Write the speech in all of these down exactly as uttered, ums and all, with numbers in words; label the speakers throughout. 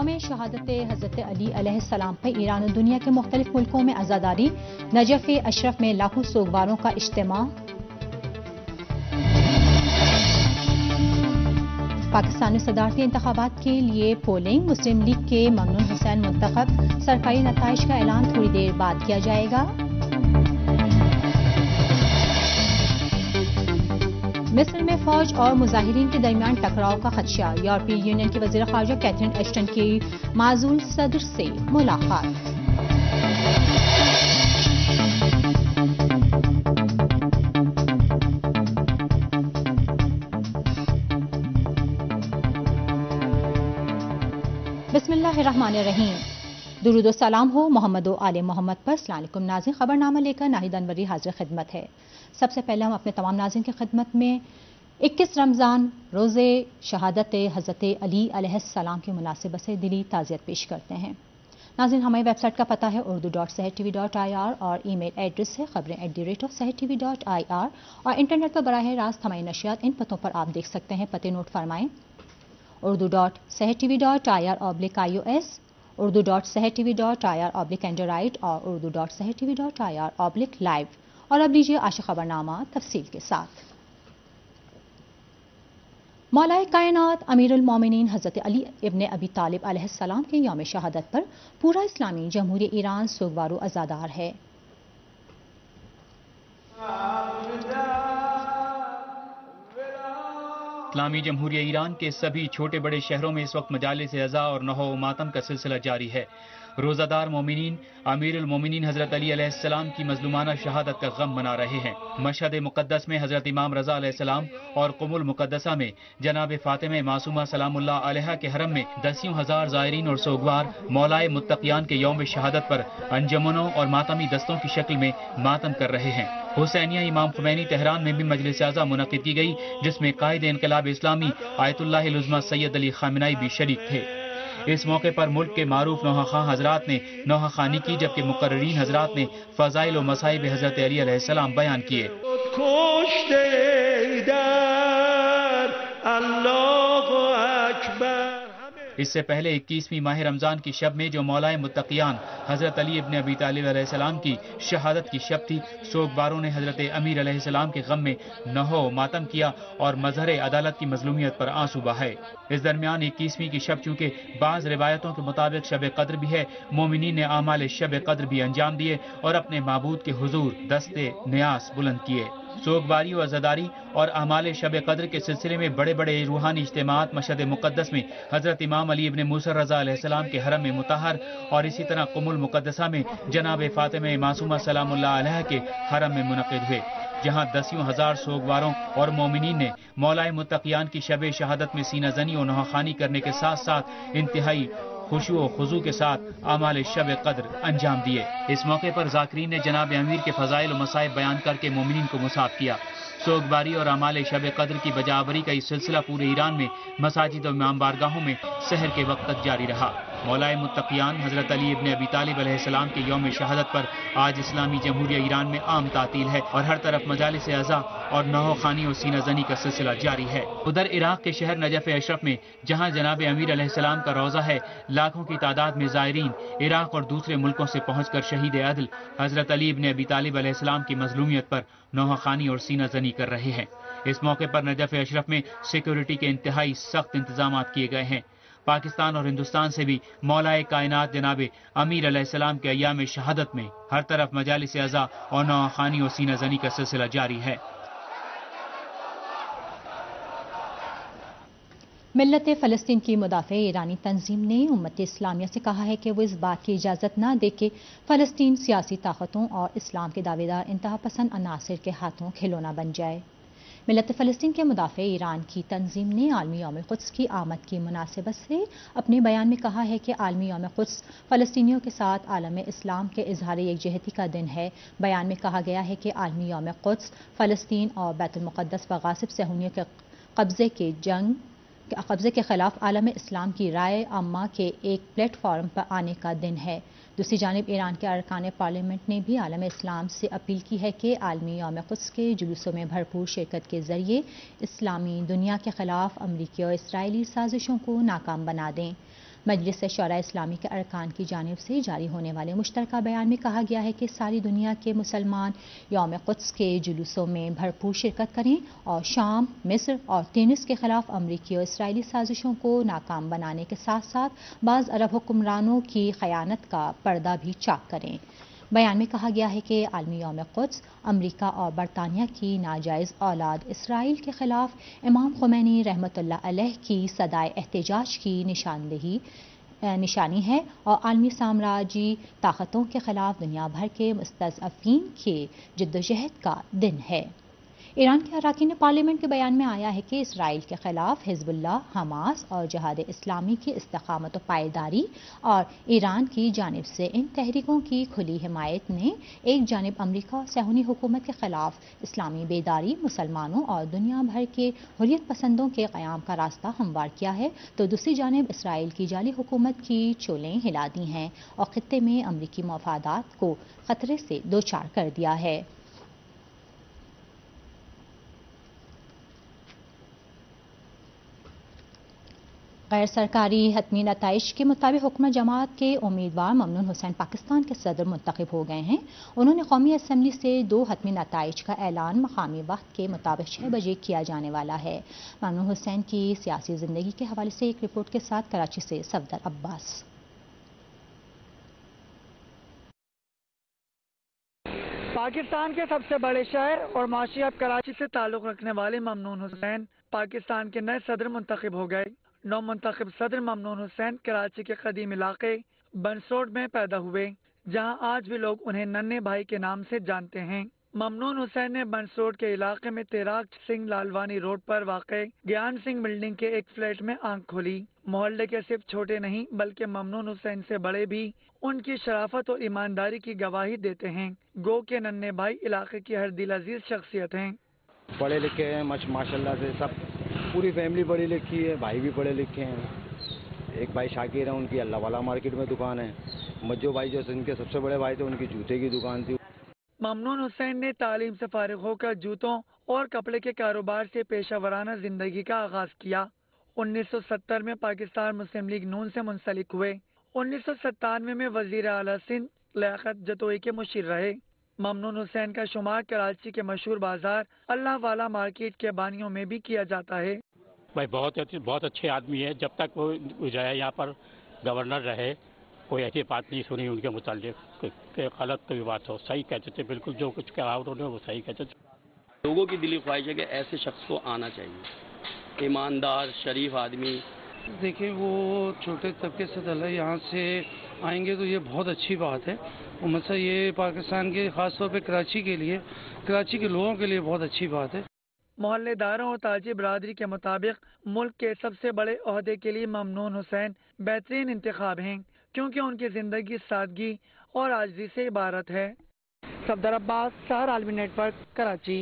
Speaker 1: یوم شہادت حضرت علی علیہ السلام پر ایران و دنیا کے مختلف ملکوں میں عزاداری، نجف اشرف میں لاکھوں سوگواروں کا اجتماع۔ پاکستانی صدارتی انتخابات کے لیے پولنگ، مسلم لیگ کے ممنون حسین منتخب، سرکاری نتائج کا اعلان تھوڑی دیر بعد کیا جائے گا۔ مصر میں فوج اور مظاہرین کے درمیان ٹکراؤ کا خدشہ، یورپی یونین کی وزیر خارجہ کیتھرین ایشٹن کی معزول صدر سے ملاقات۔ بسم اللہ الرحمن الرحیم۔ درود و سلام ہو محمد و آل محمد پر۔ السلام علیکم ناظرین، خبر نامہ لے کر ناہید انوری حاضر خدمت ہے۔ سب سے پہلے ہم اپنے تمام ناظرین کی خدمت میں اکیس رمضان روز شہادت حضرت علی علیہ السلام کی مناسبت سے دلی تعزیت پیش کرتے ہیں۔ ناظرین، ہماری ویب سائٹ کا پتہ ہے اردو ڈاٹ صحت ٹی وی ڈاٹ آئی آر اور ای میل ایڈریس ہے خبریں at the rate of Sehat T V dot آئی آر، اور انٹرنیٹ پر براہ راست ہماری نشریات ان پتوں پر آپ دیکھ سکتے ہیں۔ پتے نوٹ فرمائیں: اردو ڈاٹ صحت ٹی وی ڈاٹ آئی آر آبلک I O S, Urdu dot صحت ٹی وی ڈاٹ آئی آر آبلک اینڈرائڈ اور اردو ڈاٹ صحت ٹی وی ڈاٹ آئی آر آبلک لائیو۔ اور اب لیجیے آج خبر نامہ تفصیل کے ساتھ۔ مولا کائنات امیر المومنین حضرت علی ابن ابی طالب علیہ السلام کے یوم شہادت پر پورا اسلامی جمہوریہ ایران سوگوار و عزادار ہے۔
Speaker 2: اسلامی جمہوریہ ایران کے سبھی چھوٹے بڑے شہروں میں اس وقت مجالس عزا اور نحو و ماتم کا سلسلہ جاری ہے۔ روزہ دار مومنین امیر المومنین حضرت علی علیہ السلام کی مظلومانہ شہادت کا غم منا رہے ہیں۔ مشہد مقدس میں حضرت امام رضا علیہ السلام اور قم المقدسہ میں جناب فاطمہ معصومہ سلام اللہ علیہا کے حرم میں دسیوں ہزار زائرین اور سوگوار مولائے متقیان کے یوم شہادت پر انجمنوں اور ماتمی دستوں کی شکل میں ماتم کر رہے ہیں۔ حسینیہ امام خمینی تہران میں بھی مجلس اعزا منعقد کی گئی، جس میں قائد انقلاب اسلامی آیت اللہ العظمی سید علی خامنہئی بھی شریک تھے۔ اس موقع پر ملک کے معروف نوحہ خواں حضرات نے نوحہ خوانی کی، جبکہ مقررین حضرات نے فضائل و مصائب حضرت علی علیہ السلام بیان کیے۔ اس سے پہلے اکیسویں ماہ رمضان کی شب میں جو مولائے متقیان حضرت علی ابن ابی طالب علیہ السلام کی شہادت کی شب تھی، سوگواروں نے حضرت امیر علیہ السلام کے غم میں نحو و ماتم کیا اور مظہر عدالت کی مظلومیت پر آنسو بہائے۔ اس درمیان اکیسویں کی شب چونکہ بعض روایتوں کے مطابق شب قدر بھی ہے، مومنین نے اعمال شب قدر بھی انجام دیے اور اپنے معبود کے حضور دستے نیاز بلند کیے۔ سوگواری و عزاداری اور اعمال شب قدر کے سلسلے میں بڑے بڑے روحانی اجتماعات مشہد مقدس میں حضرت امام علی ابن موسیٰ رضا علیہ السلام کے حرم مطہر اور اسی طرح قم المقدسہ میں جناب فاطمہ معصومہ سلام اللہ علیہا کے حرم میں منعقد ہوئے، جہاں دسیوں ہزار سوگواروں اور مومنین نے مولائے متقیان کی شب شہادت میں سینہ زنی و نوحہ خوانی کرنے کے ساتھ ساتھ انتہائی خشوع و خضوع کے ساتھ اعمال شب قدر انجام دیے۔ اس موقع پر ذاکرین نے جناب امیر کے فضائل و مصائب بیان کر کے مومنین کو مصاب کیا۔ سوگواری اور اعمال شب قدر کی بجاوری کا یہ سلسلہ پورے ایران میں مساجد و امام بارگاہوں میں سحر کے وقت تک جاری رہا۔ مولائے متقیان حضرت علی ابن ابی طالب علیہ السلام کے یوم شہادت پر آج اسلامی جمہوریہ ایران میں عام تعطیل ہے اور ہر طرف مجالس عزا اور نحو خوانی اور سینہ زنی کا سلسلہ جاری ہے۔ ادھر عراق کے شہر نجف اشرف میں جہاں جناب امیر علیہ السلام کا روضہ ہے، لاکھوں کی تعداد میں زائرین عراق اور دوسرے ملکوں سے پہنچ کر شہید عدل حضرت علی ابن ابی طالب علیہ السلام کی مظلومیت پر نوحہ خوانی اور سینہ زنی کر رہے ہیں۔ اس موقع پر نجف اشرف میں سیکیورٹی کے انتہائی سخت انتظامات کیے گئے ہیں۔ پاکستان اور ہندوستان سے بھی مولائے کائنات جناب امیر علیہ السلام کے ایام شہادت میں ہر طرف مجالس اعزا اور نوحہ خوانی اور سینہ زنی کا سلسلہ جاری ہے۔
Speaker 1: ملت فلسطین کی مدافع ایرانی تنظیم نے امت اسلامیہ سے کہا ہے کہ وہ اس بات کی اجازت نہ دے کہ فلسطین سیاسی طاقتوں اور اسلام کے دعوے دار انتہا پسند عناصر کے ہاتھوں کھلونا بن جائے۔ ملت فلسطین کے مدافع ایران کی تنظیم نے عالمی یوم قدس کی آمد کی مناسبت سے اپنے بیان میں کہا ہے کہ عالمی یوم قدس فلسطینیوں کے ساتھ عالم اسلام کے اظہار یکجہتی کا دن ہے۔ بیان میں کہا گیا ہے کہ عالمی یوم قدس فلسطین اور بیت المقدس و غاصب صہیونیوں کے قبضے کے جنگ قبضے کے خلاف عالم اسلام کی رائے عامہ کے ایک پلیٹ فارم پر آنے کا دن ہے۔ دوسری جانب ایران کے ارکان پارلیمنٹ نے بھی عالم اسلام سے اپیل کی ہے کہ عالمی یوم قدس کے جلوسوں میں بھرپور شرکت کے ذریعے اسلامی دنیا کے خلاف امریکی اور اسرائیلی سازشوں کو ناکام بنا دیں۔ مجلس شورا اسلامی کے ارکان کی جانب سے جاری ہونے والے مشترکہ بیان میں کہا گیا ہے کہ ساری دنیا کے مسلمان یوم قدس کے جلوسوں میں بھرپور شرکت کریں اور شام، مصر اور تونس کے خلاف امریکی اور اسرائیلی سازشوں کو ناکام بنانے کے ساتھ ساتھ بعض عرب حکمرانوں کی خیانت کا پردہ بھی چاک کریں۔ بیان میں کہا گیا ہے کہ عالمی یوم قدس امریکہ اور برطانیہ کی ناجائز اولاد اسرائیل کے خلاف امام خمینی رحمۃ اللہ علیہ کی صدائے احتجاج کی نشاندہی نشانی ہے اور عالمی سامراجی طاقتوں کے خلاف دنیا بھر کے مستضعفین کے جدوجہد کا دن ہے۔ ایران کے اراکین پارلیمنٹ کے بیان میں آیا ہے کہ اسرائیل کے خلاف حزب اللہ، حماس اور جہاد اسلامی کی استقامت و پائیداری اور ایران کی جانب سے ان تحریکوں کی کھلی حمایت نے ایک جانب امریکہ اور صہیونی حکومت کے خلاف اسلامی بیداری، مسلمانوں اور دنیا بھر کے حریت پسندوں کے قیام کا راستہ ہموار کیا ہے، تو دوسری جانب اسرائیل کی جعلی حکومت کی چولیں ہلا دی ہیں اور خطے میں امریکی مفادات کو خطرے سے دوچار کر دیا ہے۔ غیر سرکاری حتمی نتائج کے مطابق حکومت جماعت کے امیدوار ممنون حسین پاکستان کے صدر منتخب ہو گئے ہیں۔ انہوں نے قومی اسمبلی سے دو حتمی نتائج کا اعلان مقامی وقت کے مطابق چھ بجے کیا جانے والا ہے۔ ممنون حسین کی سیاسی زندگی کے حوالے سے ایک رپورٹ کے ساتھ کراچی سے صفدر عباس۔
Speaker 3: پاکستان کے سب سے بڑے شہر اور معاشیات کراچی سے تعلق رکھنے والے ممنون حسین پاکستان کے نئے صدر منتخب ہو گئے۔ نو منتخب صدر ممنون حسین کراچی کے قدیم علاقے بنسروڈ میں پیدا ہوئے، جہاں آج بھی لوگ انہیں ننے بھائی کے نام سے جانتے ہیں۔ ممنون حسین نے بنسروڈ کے علاقے میں تیراک سنگھ لالوانی روڈ پر واقع گیان سنگھ بلڈنگ کے ایک فلیٹ میں آنکھ کھولی۔ محلے کے صرف چھوٹے نہیں بلکہ ممنون حسین سے بڑے بھی ان کی شرافت اور ایمانداری کی گواہی دیتے ہیں۔ گو کے ننے بھائی علاقے کی ہر دل عزیز شخصیت ہیں۔
Speaker 4: پڑھے لکھے ہیں ماشاء اللہ سے، سب پوری فیملی پڑھی لکھی ہے، بھائی بھی پڑھے لکھے ہیں۔ ایک بھائی شاکر ہیں، ان کی اللہ والا مارکیٹ میں دکان ہے۔ مجو بھائی جو ان کے سب سے بڑے بھائی تھے، ان کی جوتے کی دکان تھی۔
Speaker 3: ممنون حسین نے تعلیم سے فارغ ہو کر جوتوں اور کپڑے کے کاروبار سے پیشہ ورانہ زندگی کا آغاز کیا۔ انیس سو ستر میں پاکستان مسلم لیگ نون سے منسلک ہوئے۔ انیس سو ستانوے میں وزیر اعلیٰ سندھ لیاقت جتوئی کے مشیر رہے۔ ممنون حسین کا شمار کراچی کے مشہور بازار اللہ والا مارکیٹ کے بانیوں میں بھی کیا جاتا ہے۔
Speaker 5: بھائی بہت بہت اچھے آدمی ہے، جب تک وہ جو ہے یہاں پر گورنر رہے کوئی ایسی بات نہیں سنی ان کے متعلق کہ غلط کوئی بات ہو، صحیح کہتے تھے، بالکل جو کچھ کہا انہوں نے وہ صحیح کہتے تھے۔
Speaker 6: لوگوں کی دلی خواہش ہے کہ ایسے شخص کو آنا چاہیے، ایماندار شریف آدمی۔
Speaker 7: دیکھیں وہ چھوٹے طبقے سے دلہ یہاں سے آئیں گے تو یہ بہت اچھی بات ہے، اور مثلا یہ پاکستان کے خاص طور پہ کراچی کے لیے، کراچی کے لوگوں کے لیے بہت اچھی بات ہے۔
Speaker 3: محلے داروں اور تاجر برادری کے مطابق ملک کے سب سے بڑے عہدے کے لیے ممنون حسین بہترین انتخاب ہیں، کیونکہ ان کی زندگی سادگی اور عاجزی سے عبارت ہے۔ صفدر عباس، سحر عالمی نیٹ ورک، کراچی۔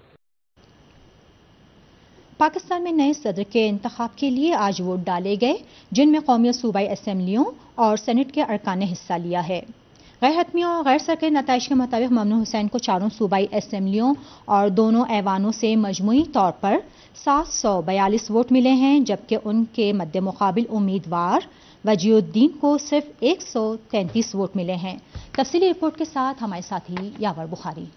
Speaker 1: پاکستان میں نئے صدر کے انتخاب کے لیے آج ووٹ ڈالے گئے، جن میں قومی اور صوبائی اسمبلیوں اور سینٹ کے ارکان نے حصہ لیا ہے۔ غیر حتمی اور غیر سرکاری نتائج کے مطابق ممنون حسین کو چاروں صوبائی اسمبلیوں اور دونوں ایوانوں سے مجموعی طور پر سات سو بیالیس ووٹ ملے ہیں، جبکہ ان کے مد مقابل امیدوار وجیہ الدین کو صرف ایک سو تینتیس ووٹ ملے ہیں۔ تفصیلی رپورٹ کے ساتھ ہمارے ساتھی یاور بخاری۔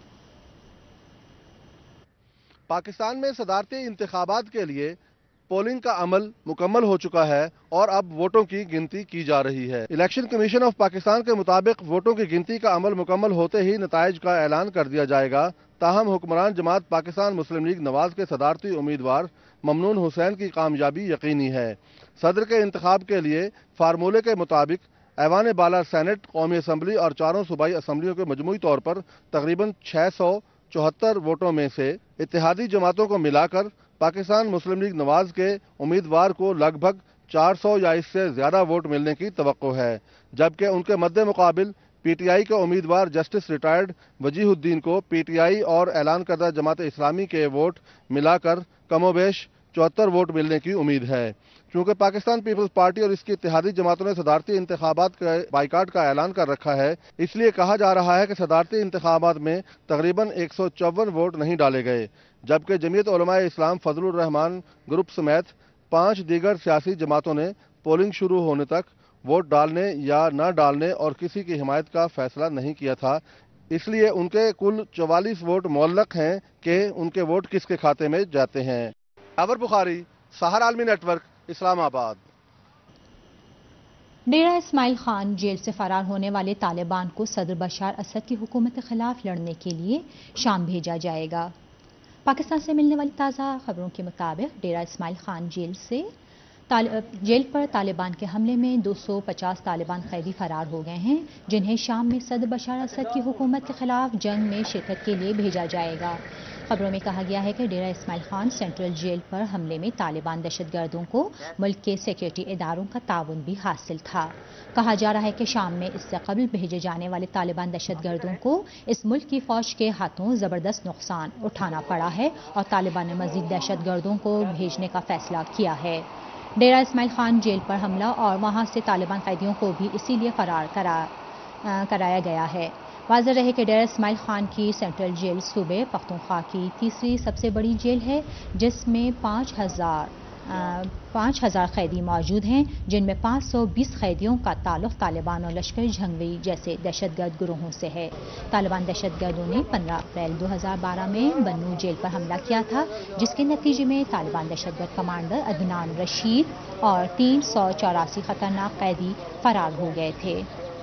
Speaker 8: پاکستان میں صدارتی انتخابات کے لیے پولنگ کا عمل مکمل ہو چکا ہے اور اب ووٹوں کی گنتی کی جا رہی ہے۔ الیکشن کمیشن آف پاکستان کے مطابق ووٹوں کی گنتی کا عمل مکمل ہوتے ہی نتائج کا اعلان کر دیا جائے گا۔ تاہم حکمران جماعت پاکستان مسلم لیگ نواز کے صدارتی امیدوار ممنون حسین کی کامیابی یقینی ہے۔ صدر کے انتخاب کے لیے فارمولے کے مطابق ایوان بالا سینٹ، قومی اسمبلی اور چاروں صوبائی اسمبلیوں کے مجموعی طور پر تقریباً چھ سو چوہتر ووٹوں میں سے اتحادی جماعتوں کو ملا کر پاکستان مسلم لیگ نواز کے امیدوار کو لگ بھگ چار سو یا اس سے زیادہ ووٹ ملنے کی توقع ہے، جبکہ ان کے مد مقابل پی ٹی آئی کے امیدوار جسٹس ریٹائرڈ وجیہ الدین کو پی ٹی آئی اور اعلان کردہ جماعت اسلامی کے ووٹ ملا کر کم و بیش چوہتر ووٹ ملنے کی امید ہے۔ چونکہ پاکستان پیپلز پارٹی اور اس کی اتحادی جماعتوں نے صدارتی انتخابات کے بائیکاٹ کا اعلان کر رکھا ہے، اس لیے کہا جا رہا ہے کہ صدارتی انتخابات میں تقریباً ایک سو چون ووٹ نہیں ڈالے گئے، جبکہ جمعیت علماء اسلام فضل الرحمان گروپ سمیت پانچ دیگر سیاسی جماعتوں نے پولنگ شروع ہونے تک ووٹ ڈالنے یا نہ ڈالنے اور کسی کی حمایت کا فیصلہ نہیں کیا تھا، اس لیے ان کے کل چوالیس ووٹ معلق ہیں کہ ان کے ووٹ کس کے کھاتے میں جاتے ہیں۔ یاور بخاری، سہار عالمی نیٹ ورک، اسلام آباد۔
Speaker 1: ڈیرہ اسماعیل خان جیل سے فرار ہونے والے طالبان کو صدر بشار اسد کی حکومت کے خلاف لڑنے کے لیے شام بھیجا جائے گا۔ پاکستان سے ملنے والی تازہ خبروں کے مطابق ڈیرہ اسماعیل خان جیل سے جیل پر طالبان کے حملے میں دو سو پچاس طالبان قیدی فرار ہو گئے ہیں، جنہیں شام میں صدر بشار اسد کی حکومت کے خلاف جنگ میں شرکت کے لیے بھیجا جائے گا۔ خبروں میں کہا گیا ہے کہ ڈیرہ اسماعیل خان سینٹرل جیل پر حملے میں طالبان دہشت گردوں کو ملک کے سیکورٹی اداروں کا تعاون بھی حاصل تھا۔ کہا جا رہا ہے کہ شام میں اس سے قبل بھیجے جانے والے طالبان دہشت گردوں کو اس ملک کی فوج کے ہاتھوں زبردست نقصان اٹھانا پڑا ہے اور طالبان نے مزید دہشت گردوں کو بھیجنے کا فیصلہ کیا ہے۔ ڈیرہ اسماعیل خان جیل پر حملہ اور وہاں سے طالبان قیدیوں کو بھی اسی لیے فرار کرا کرایا گیا ہے۔ واضح رہے کہ ڈیرہ اسماعیل خان کی سینٹرل جیل صوبے پختونخوا کی تیسری سب سے بڑی جیل ہے، جس میں پانچ ہزار پانچ ہزار قیدی موجود ہیں، جن میں پانچ سو بیس قیدیوں کا تعلق طالبان اور لشکر جھنگوی جیسے دہشت گرد گروہوں سے ہے۔ طالبان دہشت گردوں نے پندرہ اپریل دو ہزار بارہ میں بنو جیل پر حملہ کیا تھا، جس کے نتیجے میں طالبان دہشت گرد کمانڈر عدنان رشید اور تین سو چوراسی خطرناک قیدی فرار ہو گئے تھے۔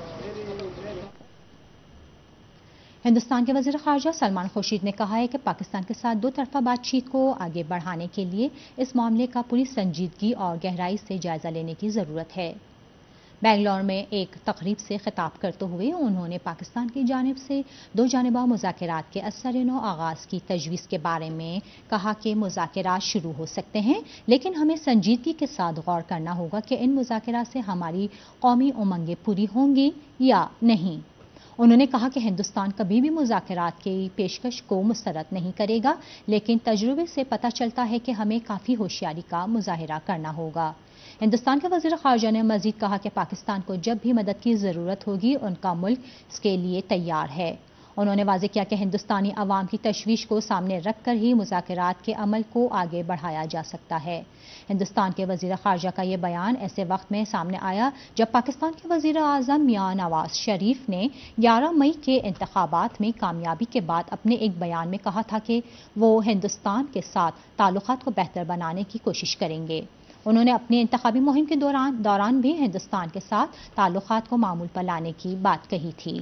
Speaker 1: ہندوستان کے وزیر خارجہ سلمان خورشید نے کہا ہے کہ پاکستان کے ساتھ دو طرفہ بات چیت کو آگے بڑھانے کے لیے اس معاملے کا پوری سنجیدگی اور گہرائی سے جائزہ لینے کی ضرورت ہے۔ بنگلور میں ایک تقریب سے خطاب کرتے ہوئے انہوں نے پاکستان کی جانب سے دو جانبہ مذاکرات کے اثر نو آغاز کی تجویز کے بارے میں کہا کہ مذاکرات شروع ہو سکتے ہیں، لیکن ہمیں سنجیدگی کے ساتھ غور کرنا ہوگا کہ ان مذاکرات سے ہماری قومی امنگیں پوری ہوں گی یا نہیں۔ انہوں نے کہا کہ ہندوستان کبھی بھی مذاکرات کی پیشکش کو مسترد نہیں کرے گا، لیکن تجربے سے پتہ چلتا ہے کہ ہمیں کافی ہوشیاری کا مظاہرہ کرنا ہوگا۔ ہندوستان کے وزیر خارجہ نے مزید کہا کہ پاکستان کو جب بھی مدد کی ضرورت ہوگی ان کا ملک اس کے لیے تیار ہے۔ انہوں نے واضح کیا کہ ہندوستانی عوام کی تشویش کو سامنے رکھ کر ہی مذاکرات کے عمل کو آگے بڑھایا جا سکتا ہے۔ ہندوستان کے وزیر خارجہ کا یہ بیان ایسے وقت میں سامنے آیا جب پاکستان کے وزیر اعظم میاں نواز شریف نے گیارہ مئی کے انتخابات میں کامیابی کے بعد اپنے ایک بیان میں کہا تھا کہ وہ ہندوستان کے ساتھ تعلقات کو بہتر بنانے کی کوشش کریں گے۔ انہوں نے اپنی انتخابی مہم کے دوران دوران بھی ہندوستان کے ساتھ تعلقات کو معمول پر لانے کی بات کہی تھی۔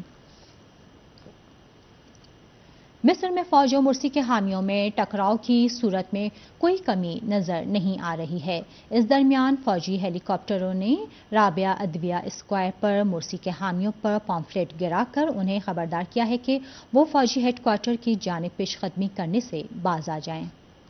Speaker 1: مصر میں فوج اور مرسی کے حامیوں میں ٹکراؤ کی صورت میں کوئی کمی نظر نہیں آ رہی ہے۔ اس درمیان فوجی ہیلی کاپٹروں نے رابعہ ادویہ اسکوائر پر مرسی کے حامیوں پر پامفلیٹ گرا کر انہیں خبردار کیا ہے کہ وہ فوجی ہیڈ کوارٹر کی جانب پیش قدمی کرنے سے باز آ جائیں۔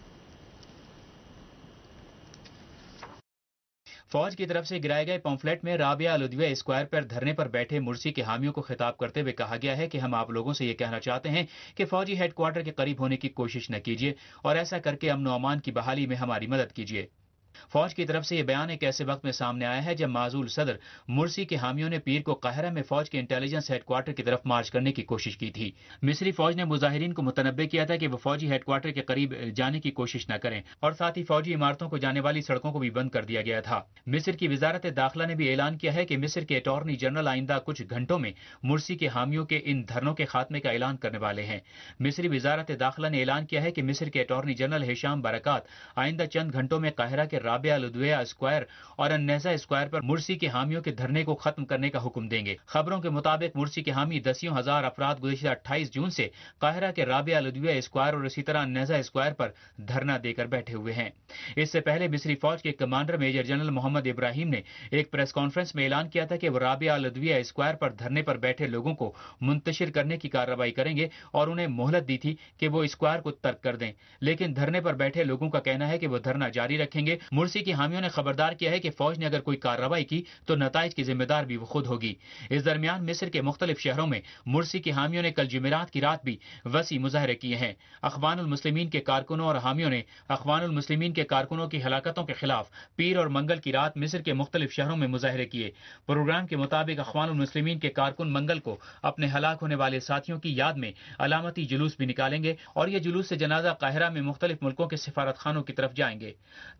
Speaker 2: فوج کی طرف سے گرائے گئے پمفلیٹ میں رابعہ الودویہ اسکوائر پر دھرنے پر بیٹھے مرسی کے حامیوں کو خطاب کرتے ہوئے کہا گیا ہے کہ ہم آپ لوگوں سے یہ کہنا چاہتے ہیں کہ فوجی ہیڈ کوارٹر کے قریب ہونے کی کوشش نہ کیجیے اور ایسا کر کے امن و امان کی بحالی میں ہماری مدد کیجیے۔ فوج کی طرف سے یہ بیان ایک ایسے وقت میں سامنے آیا ہے جب معزول صدر مرسی کے حامیوں نے پیر کو قاہرہ میں فوج کے انٹیلیجنس ہیڈ کوارٹر کی طرف مارچ کرنے کی کوشش کی تھی۔ مصری فوج نے مظاہرین کو متنبہ کیا تھا کہ وہ فوجی ہیڈ کوارٹر کے قریب جانے کی کوشش نہ کریں اور ساتھ ہی فوجی عمارتوں کو جانے والی سڑکوں کو بھی بند کر دیا گیا تھا۔ مصر کی وزارت داخلہ نے بھی اعلان کیا ہے کہ مصر کے اٹارنی جنرل آئندہ کچھ گھنٹوں میں مرسی کے حامیوں کے ان دھرنوں کے خاتمے کا اعلان کرنے والے ہیں۔ مصری وزارت داخلہ نے اعلان کیا ہے کہ مصر کے اٹارنی جنرل ہشام برکات آئندہ چند گھنٹوں میں قاہرہ کے رابعہ الودویہ اسکوائر اور النہضہ اسکوائر پر مرسی کے حامیوں کے دھرنے کو ختم کرنے کا حکم دیں گے۔ خبروں کے مطابق مرسی کے حامی دسیوں ہزار افراد گزشتہ اٹھائیس جون سے قاہرہ کے رابعہ الودویہ اسکوائر اور اسی طرح النہضہ اسکوائر پر دھرنا دے کر بیٹھے ہوئے ہیں۔ اس سے پہلے مصری فوج کے commander major general Mohammed Ibrahim نے ایک پریس کانفرنس میں اعلان کیا تھا کہ وہ رابعہ الودویہ اسکوائر پر دھرنے پر بیٹھے لوگوں کو منتشر کرنے کی کارروائی کریں گے اور انہیں مہلت دی تھی کہ وہ اسکوائر کو ترک کر دیں، لیکن دھرنے پر بیٹھے لوگوں کا کہنا ہے کہ وہ دھرنا جاری رکھیں گے۔ مرسی کے حامیوں نے خبردار کیا ہے کہ فوج نے اگر کوئی کارروائی کی تو نتائج کی ذمہ دار بھی وہ خود ہوگی۔ اس درمیان مصر کے مختلف شہروں میں مرسی کے حامیوں نے کل جمعرات کی رات بھی وسیع مظاہرے کیے ہیں۔ اخوان المسلمین کے کارکنوں اور حامیوں نے اخوان المسلمین کے کارکنوں کی ہلاکتوں کے خلاف پیر اور منگل کی رات مصر کے مختلف شہروں میں مظاہرے کیے۔ پروگرام کے مطابق اخوان المسلمین کے کارکن منگل کو اپنے ہلاک ہونے والے ساتھیوں کی یاد میں علامتی جلوس بھی نکالیں گے اور یہ جلوس سے جنازہ قاہرہ میں مختلف ملکوں کے سفارت خانوں کی طرف جائیں گے۔ دھرنے پر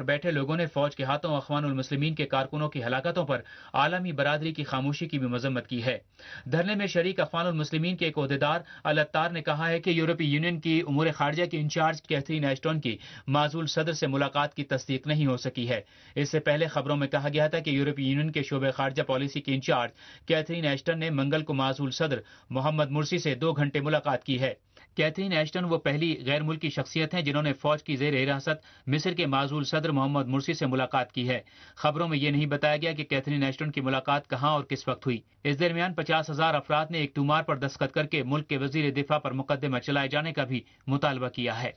Speaker 2: پر بیٹھے لوگوں نے فوج کے ہاتھوں اخوان المسلمین کے کارکنوں کی ہلاکتوں پر عالمی برادری کی خاموشی کی بھی مذمت کی ہے۔ دھرنے میں شریک اخوان المسلمین کے ایک عہدیدار الاتار نے کہا ہے کہ یورپی یونین کی امور خارجہ کی انچارج کیتھرین ایشٹون کی معزول صدر سے ملاقات کی تصدیق نہیں ہو سکی ہے۔ اس سے پہلے خبروں میں کہا گیا تھا کہ یورپی یونین کے شعبہ خارجہ پالیسی کی انچارج کیتھرین ایشٹن نے منگل کو معزول صدر محمد مرسی سے دو گھنٹے ملاقات کی ہے۔ کیتھرین ایشٹن وہ پہلی غیر ملکی شخصیت ہیں جنہوں نے فوج کی زیر حراست مصر کے معزول صدر محمد مرسی سے ملاقات کی ہے۔ خبروں میں یہ نہیں بتایا گیا کہ کیتھرین ایشٹن کی ملاقات کہاں اور کس وقت ہوئی۔ اس درمیان پچاس ہزار افراد نے ایک تومار پر دستخط کر کے ملک کے وزیر دفاع پر مقدمہ چلائے جانے کا بھی مطالبہ کیا ہے۔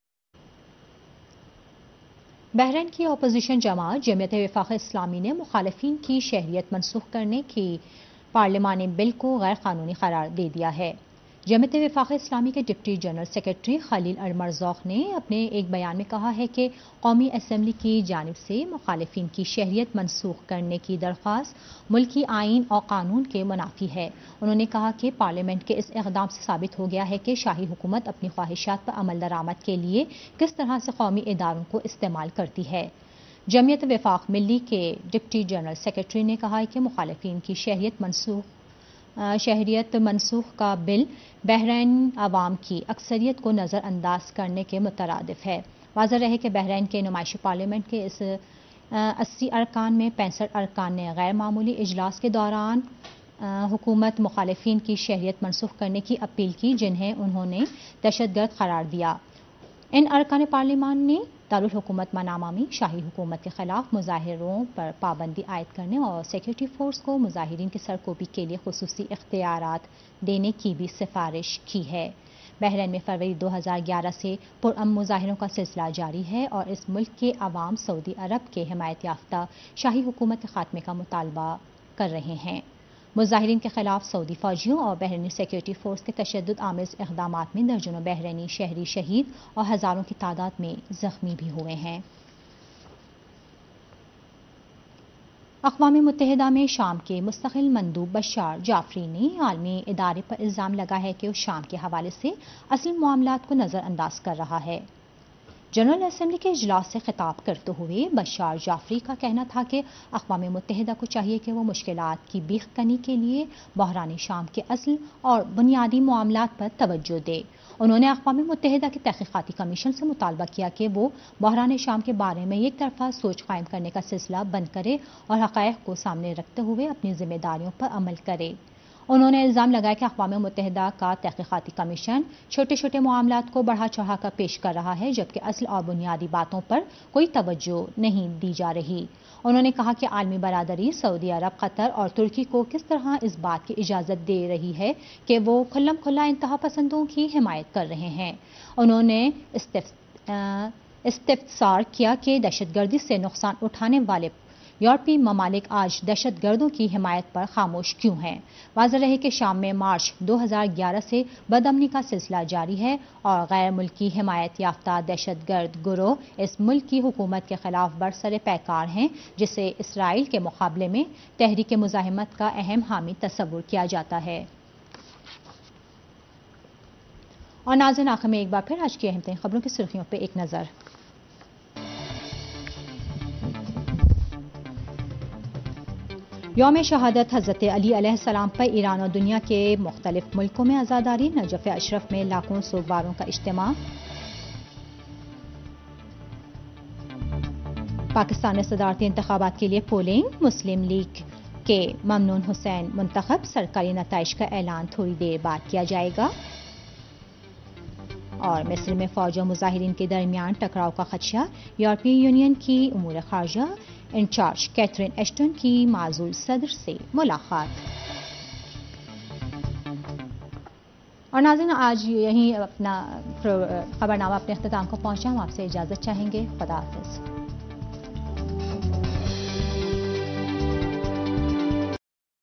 Speaker 1: بحرین کی اپوزیشن جماعت جمعیت وفاق اسلامی نے مخالفین کی شہریت منسوخ کرنے کی پارلیمانی بل کو غیر قانونی قرار دے دیا ہے۔ جمعیت وفاق اسلامی کے deputy general secretary Khalil Almarzooq نے اپنے ایک بیان میں کہا ہے کہ قومی اسمبلی کی جانب سے مخالفین کی شہریت منسوخ کرنے کی درخواست ملکی آئین اور قانون کے منافی ہے۔ انہوں نے کہا کہ پارلیمنٹ کے اس اقدام سے ثابت ہو گیا ہے کہ شاہی حکومت اپنی خواہشات پر عمل درآمد کے لیے کس طرح سے قومی اداروں کو استعمال کرتی ہے۔ جمعیت وفاق ملی کے ڈپٹی جنرل سیکرٹری نے کہا کہ مخالفین کی شہریت منسوخ شہریت منسوخ کا بل بحرین عوام کی اکثریت کو نظر انداز کرنے کے مترادف ہے۔ واضح رہے کہ بحرین کے نمائشی پارلیمنٹ کے اس اسی ارکان میں پینسٹھ ارکان نے غیر معمولی اجلاس کے دوران حکومت مخالفین کی شہریت منسوخ کرنے کی اپیل کی، جنہیں انہوں نے دہشت گرد قرار دیا۔ ان ارکان پارلیمان نے دارالحکومت منامہ میں شاہی حکومت کے خلاف مظاہروں پر پابندی عائد کرنے اور سیکورٹی فورس کو مظاہرین کی سرکوبی کے لیے خصوصی اختیارات دینے کی بھی سفارش کی ہے۔ بحرین میں فروری دو ہزار گیارہ سے پرامن مظاہروں کا سلسلہ جاری ہے اور اس ملک کے عوام سعودی عرب کے حمایت یافتہ شاہی حکومت کے خاتمے کا مطالبہ کر رہے ہیں۔ مظاہرین کے خلاف سعودی فوجیوں اور بحرینی سیکورٹی فورس کے تشدد آمیز اقدامات میں درجنوں بحرینی شہری شہید اور ہزاروں کی تعداد میں زخمی بھی ہوئے ہیں۔ اقوام متحدہ میں شام کے مستقل مندوب بشار جعفری نے عالمی ادارے پر الزام لگا ہے کہ وہ شام کے حوالے سے اصل معاملات کو نظر انداز کر رہا ہے۔ جنرل اسمبلی کے اجلاس سے خطاب کرتے ہوئے بشار جعفری کا کہنا تھا کہ اقوام متحدہ کو چاہیے کہ وہ مشکلات کی بیخ کنی کے لیے بحران شام کے اصل اور بنیادی معاملات پر توجہ دے۔ انہوں نے اقوام متحدہ کے تحقیقاتی کمیشن سے مطالبہ کیا کہ وہ بحران شام کے بارے میں ایک طرفہ سوچ قائم کرنے کا سلسلہ بند کرے اور حقائق کو سامنے رکھتے ہوئے اپنی ذمہ داریوں پر عمل کرے۔ انہوں نے الزام لگایا کہ اقوام متحدہ کا تحقیقاتی کمیشن چھوٹے چھوٹے معاملات کو بڑھا چڑھا کر پیش کر رہا ہے، جبکہ اصل اور بنیادی باتوں پر کوئی توجہ نہیں دی جا رہی۔ انہوں نے کہا کہ عالمی برادری سعودی عرب، قطر اور ترکی کو کس طرح اس بات کی اجازت دے رہی ہے کہ وہ کھلم کھلا انتہا پسندوں کی حمایت کر رہے ہیں۔ انہوں نے استفسار کیا کہ دہشت گردی سے نقصان اٹھانے والے یورپی ممالک آج دہشت گردوں کی حمایت پر خاموش کیوں ہیں۔ واضح رہے کہ شام میں مارچ دو ہزار گیارہ سے بدامنی کا سلسلہ جاری ہے اور غیر ملکی حمایت یافتہ دہشت گرد گروہ اس ملک کی حکومت کے خلاف برسر پیکار ہیں، جسے اسرائیل کے مقابلے میں تحریک مزاحمت کا اہم حامی تصور کیا جاتا ہے۔ اور ناظرین، آخر میں ایک بار پھر آج کی اہم ترین خبروں کی سرخیوں پہ ایک نظر۔ یوم شہادت حضرت علی علیہ السلام پر ایران اور دنیا کے مختلف ملکوں میں عزاداری، نجف اشرف میں لاکھوں سوگواروں کا اجتماع۔ پاکستان میں صدارتی انتخابات کے لیے پولنگ، مسلم لیگ کے ممنون حسین منتخب، سرکاری نتائج کا اعلان تھوڑی دیر بعد کیا جائے گا۔ اور مصر میں فوج اور مظاہرین کے درمیان ٹکراؤ کا خدشہ، یورپی یونین کی امور خارجہ انچارج کیتھرین ایشٹن کی معزول صدر سے ملاقات۔ اور ناظرین، آج یہیں اپنا خبرنامہ اپنے اختتام کو پہنچا، ہم آپ سے اجازت چاہیں گے۔ خدا حافظ۔